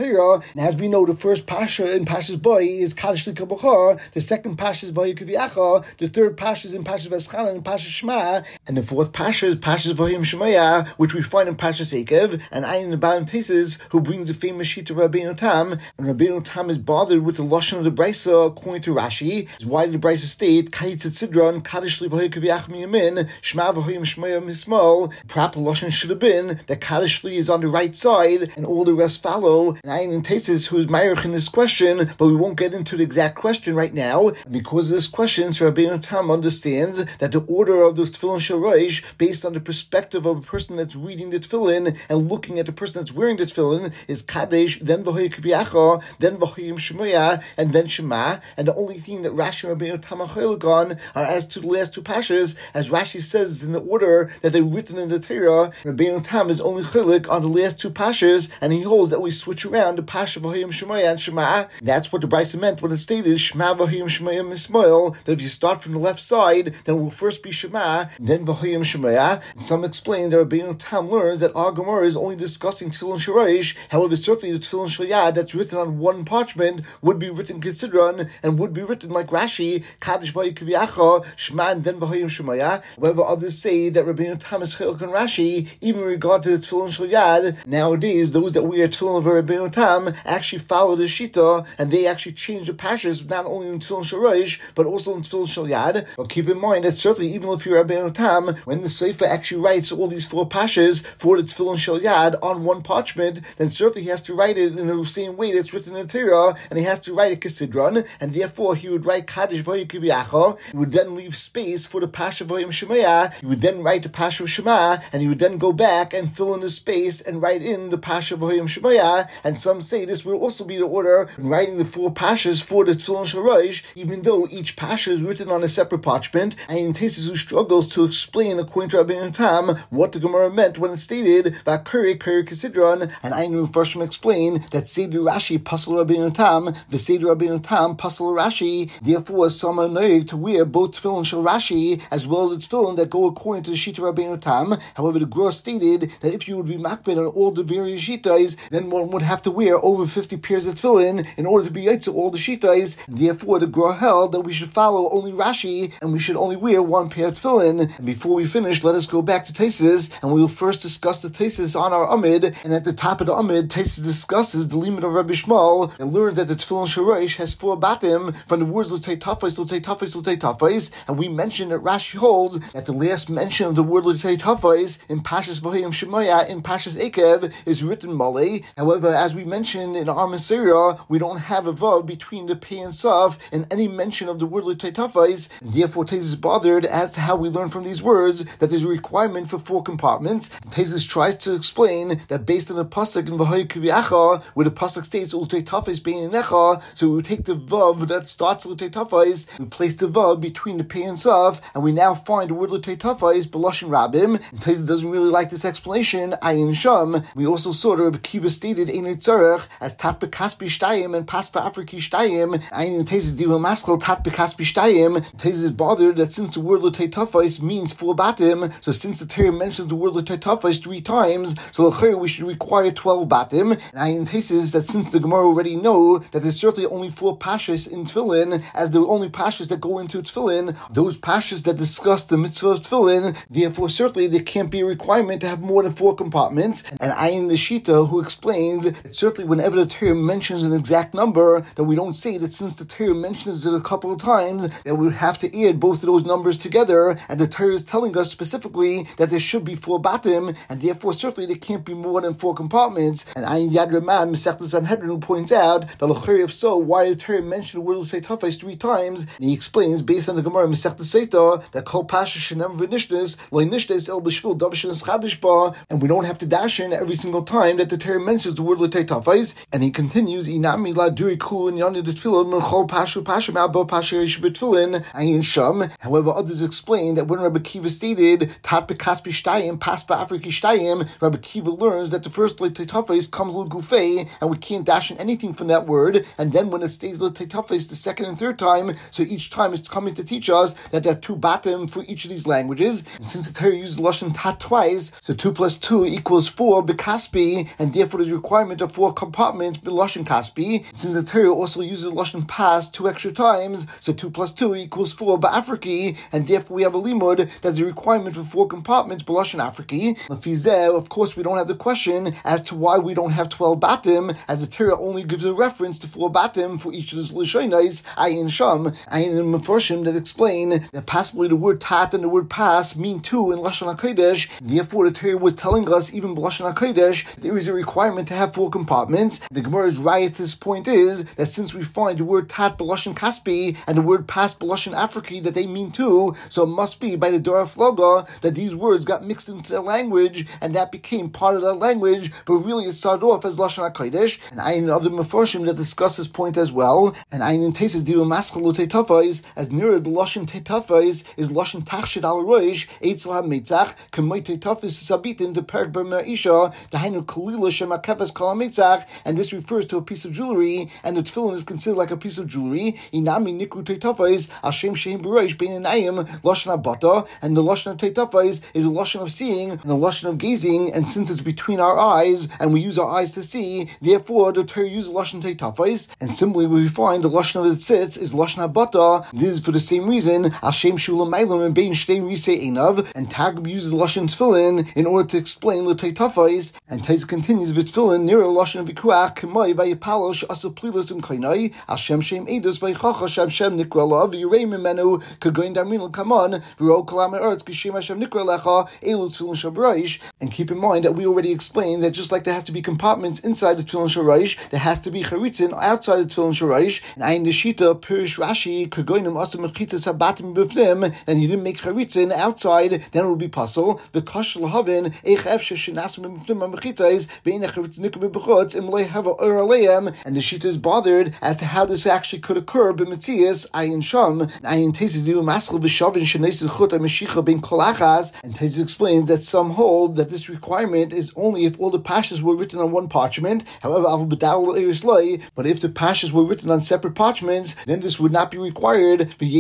Torah. And as we know, the first pasha in Pashas Boy is Kadosh Lika B'chor, the second pasha is Vayikaviacha, the third pasha is in Pashas V'eschana and Pashas Shema, and the fourth pasha is Pashas Vayim Shemaya, which we find in Pashas Ekev, and Ayin the Barim Tesis, who brings the famous sheet of Rabbeinu Tam, and Rabbeinu Tam is bothered with the lashon of the Brisa according to Rashi. Why did the Brisa state Kayit Tzidron Kadosh Li Vayikaviach Miyamin Shema V'Hoyim Shemaya Mismol? The proper lashon should have been that Kadosh Li is on the right side, and all the rest follow. And Ayin Tesis, who is Meirich in this question, but we won't get into the exact question right now. And because of this question, so Rabbeinu Tam understands that the order of the Tefillin Shel Rosh, based on the perspective of a person that's reading the Tefillin and looking at the person that's wearing the Tefillin, is Kadesh, then V'Hoy Kviyacha, then V'Hoyim Shemoya, and then Shema. And the only thing that Rashi and Rabbeinu Tam are on are as to the last two pashas, as Rashi says in the order that they're written in the Torah. Rabbeinu Tam is only chilik on the last two pashas, and he holds that we switch around the pasha V'Hoyim Shemoya and Shema. That's what the Brisa meant when it stated Shema V'Hoyim Shemoya Mismoil, that if you start from the left side, then it will first be Shema, then V'Hoyim Shemoya. Some explain that Rabbeinu Tam learns that our Gemara is only discussing Tefillin Shel Rosh. However, certainly the Tefillin Shel Yad that's written on one parchment would be written Kisidron and would be written like Rashi, Kadosh V'Hoyim Shema, and then V'Hoyim Shemoya. However, others say that Rabbeinu Tam is Chiluk and Rashi, even in regard to the Tefillin Shel Yad. Nowadays, those that wear Tefillin of Rabbeinu Tam actually follow the Shita, and they actually change the pashas, not only in Tefillin Shel Rosh, but also in Tefillin Shel Yad. But keep in mind that certainly, even if you're Rabbeinu Tam, when the Sefer actually writes all these four pashas for the Tefillin Shel Yad on one parchment, then certainly he has to write it in the same way that's written in the Torah, and he has to write a Kisidron, and therefore he would write Kadosh V'Hoyim. He would then leave space for the pasha V'Hoyim Shemaya. He would then write the pasha of Shema, and he would then go back and fill in the space and write in the pasha V'Hoyim Shemaya. And some say this will also be the order in writing the four pashas for the Tefillin Shel Rosh, even though each pasha is written on a separate parchment. And in Tesis, who struggles to explain according to Rabbeinu Tam what the Gemara meant when it stated V'Kuri Kuri Kisidron, and Ayin Farshim explain that Seder Rashi Pasal Rabbeinu Tam, the Seder Rabbeinu Tam Pasal Rashi. Therefore, some are noig to wear both Tefillin Shel Rashi as well as the Tefillin that go according to the Shita Rabbeinu Tam. However, the Gra stated that if you would be makbid on all the various Shitas, then one would have to wear over 50 pairs of Tefillin in order to be yaitz all the Shitas. Therefore, the Gra held that we should follow only Rashi and we should only wear one pair of Tefillin. And before we finish, let us go back to Tesis, and we will first discuss the Tesis on our Amid. And at the top of the Amid, Tesis discusses the limit of Rabbi Shmuel and learns that the Tefillin Shel Rosh has four batim from the words L'tei Tafais, L'tei Tafais, L'tei Tafais. And we mentioned that Rashi holds that the last mention of the word L'tei Tafais in Pashas V'Hoyim Shemoya in Pashas Ekev is written Malay. However, as we mentioned in our Masira, we don't have a vav between the Pei and Saf in any mention of the word L'tei Tafais. Therefore, Tesis is bothered as to how we learn from these words that there's a requirement for four compartments. Tesis tries to explain that based on the pasuk in V'Hoy Kviyacha, where the pasuk states L'tei Tafais bein necha, so we take the vav that starts L'tei Tafais, we place the vav between the Pei and Saf, and we now find the word L'tei Tafais b'lashon rabim. Tesis doesn't really like this explanation. Ayin Sham. We also saw that Rabbi Kiva stated Ein Tzarech as Tat B'Kaspi Shtayim and Pas B'Afriki Shtayim. Ayin Tesis Diva Maskal Tat B'Kaspi Shtayim. Tesis is bothered that since the word L'tei Tafais means four batim, so since the Torah mentions the word L'tei Tafais 3 times, so we should require 12 batim. And Ayin Tesis that since the Gemara already know that there's certainly only 4 pashas in Tefillin, as the only pashas that go into Tefillin, those pashas that discuss the mitzvah of Tefillin, therefore certainly there can't be a requirement to have more than 4 compartments. And Ayin the Shita, who explains that certainly whenever the Torah mentions an exact number, that we don't say that since the Torah mentions it a couple of times, that we would have to add both of those numbers together, and the Torah is telling us specifically that there should be 4 batim, and therefore certainly there can't be more than 4 compartments. And Ayin Yad Ramah, Masechtas Sanhedrin, who points out that if so, why the Torah mentioned the word L'tei Tafais 3 times, and he explains based on the Gemara Masechtas Seita that Kol Pasha Shenem V'Nishnes Lo Nishnes El B'Shvil Dav Shenes Chadish Ba, and we don't have to dash in every single time that the Torah mentions the word L'tei Tafais. And he continues Inami La Duri Kul and Yoni D'Tfilin Min Chol Pashu Pasha Ma'Bo Pasha Yesh B'Tfilin Ayin Sham. However, others explain that when Rabbi Kiva stated Tat B'Kaspi Shtayim Pas B'Afriki Shtayim, Rabbi Kiva learns that the first L'tei Tafais comes L'Gufei, and we can't dash in anything from that word. And then when it stays L'tei Tafais the second and third time, so each time it's coming to teach us that there are 2 batim for each of these languages. And since the Torah uses Lashon Tat twice, so 2 plus 2 equals 4 B'Kaspi, and therefore there's a requirement of 4 compartments b'lashon kaspi. Since the Torah also uses lashon pas 2 extra times, so 2 plus 2 equals 4 ba'afriki, and therefore we have a limud that's a requirement for 4 compartments b'lashon afriki. Of course, we don't have the question as to why we don't have 12 batim, as the Torah only gives a reference to 4 batim for each of those lishonos, ayin sham, ayin and mefarshim that explain that possibly the word tat and the word pas mean 2 in lashon hakodesh. Therefore, the Torah was telling us even b'lashon hakodesh there is a requirement to have 4 compartments. The Gemara's right to this point is that since we find the word tat b'lashon kaspi and the word pas b'lashon afriki that they mean 2, so it must be by the Dora Floga that these words got mixed into the language and that became part of that language, but really it started off as lashon hakodesh. And I and other mefarshim that discuss this point as well. And I in Tesis diu maskalo tetafais as near the lashon tetafais is lashon tachshid al roish eitzel ha-metzach k'may tetafis sabitin de perk b'me'isha dahainu kalila shemakefes kol ha-metzach, and this refers to a piece of jewelry, and the tefillin is considered like a piece of jewelry. Inami nikru tetafais Hashem sheim b'roish bein enayim lashon habata, and the lashon tetafais is a lashon of seeing and a lashon of gazing, and since it's between our eyes and we use our eyes to see, therefore the Torah uses lashon tetafais. And similarly we find the lashon of the tzitz is lashon habata. This is for the same reason Hashem shulam meilam and bein shtei risei einav, and Targum uses lashon tefillin in order to explain the tetafais. And Tais continues with tefillin near a lashon of vikuach k'may vayipalo she'asa plilas imkainai Hashem shem edus vaychacha shem nikra lav yirei mimenu kagoin damin kaman v'ro kalam eretz k'shem Hashem nikra lecha elu tefillin shabraish. And keep in mind that we already explained that just like there has to be compartments inside the tefillin shoraish, there has to be charitzin outside the tefillin shoraish. And I in the shita Pirish Rashi kagoinim asa mechitzas habatim b'fnim, and he didn't make charitzin outside, then it would be puzzle. The kash lahavin eich efshe shenasim b'fnim hamechitzas ve'in charitz nikra b'chutz imlei hava or aleim, and the shita is bothered as to how this actually could occur b'metzias ayin sham. Ayin Tesis diu maskal v'shavin shenesid chut ha-meshicha ben kolachas, and Tesis explains that some hold that this requirement is only if all the pashas were written on one parchment. However, but if the pashas were written on separate parchments, then this would not be required.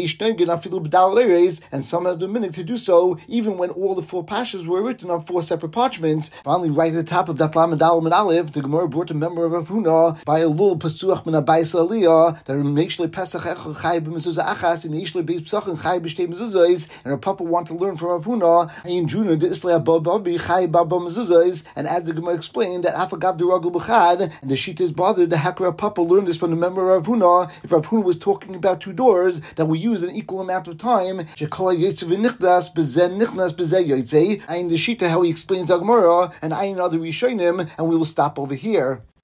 And some have the minute to do so, even when all the 4 pashas were written on 4 separate parchments. Finally, right at the top of that Lamed Aleph, the Gemara brought a member of Rav Huna by a lul pasuach min abayis aliyah that Meishle Pesach echol chay b'mezuzah achas and Meishle beis psachim chay b'shtei mezuzahs. And her papa wanted to learn from Rav Huna in Juna the Islay Abababi chay baba mezuzahs. And as the Gemara explained that Afagav deragul b'chad, and the Shita is bothered the Hakra papa learned this from the member of Rav Huna. If Rav Huna was talking about 2 doors that we use an equal amount of time, shekol yotze v'nichnas b'zeh nichnas b'zeh yotze. I in the Shita how he explains the Gemara, and I in other Rishonim, and we will stop over here.